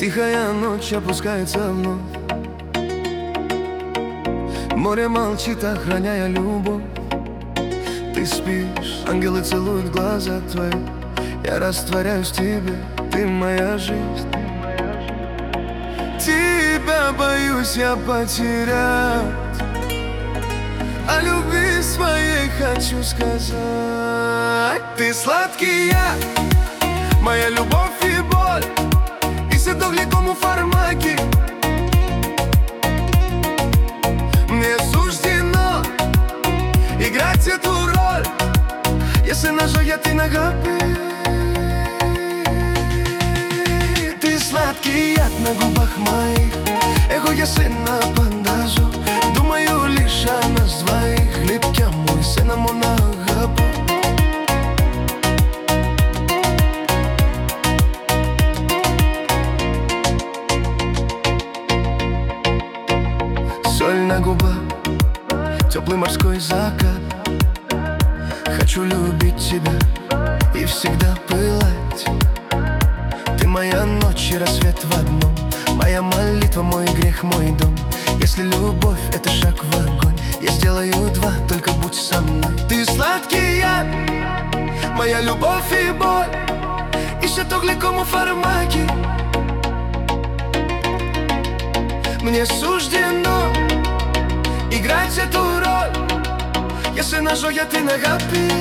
Тихая ночь опускается вновь. Море молчит, охраняя любовь. Ты спишь, ангелы целуют глаза твои. Я растворяюсь в тебе, ты моя жизнь. Тебя боюсь я потерять, о любви своей хочу сказать. Ты сладкий яд, моя любовь и боль, и все в легкому фармаке. Мне суждено играть эту роль, если нажать нога. Ты сладкий яд на губах моих, его я сына подажу. Думаю лишь о нас двоих, липкя мой сына моногабо. Соль на губах, теплый морской закат. Хочу любить тебя и всегда пылать. Ты моя ночь и рассвет в одном, моя молитва, мой грех, мой дом. Если любовь — это шаг в огонь, я сделаю два, только будь со мной. Ты сладкий яд, моя любовь и боль, и все в легкому фармаке. Мне суждено играть эту роль, если нажать нога.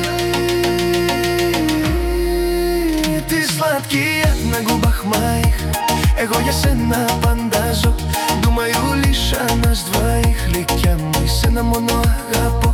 Ты сладкий яд на губах моих, его я сына подажу. Думаю лишь о нас двоих, липкя мой сына моногабо.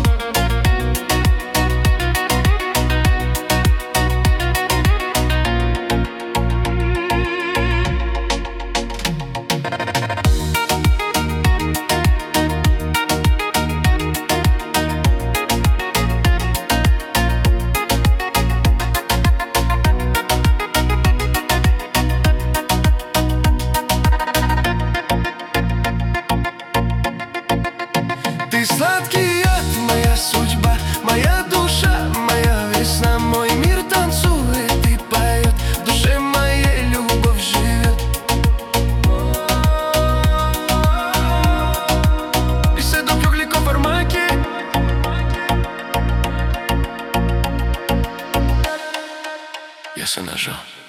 Ты сладкий яд, моя судьба, моя душа, моя весна. Мой мир танцует и поет, в душе моей любовь живет. И все в легком фармаке. Я се нажал.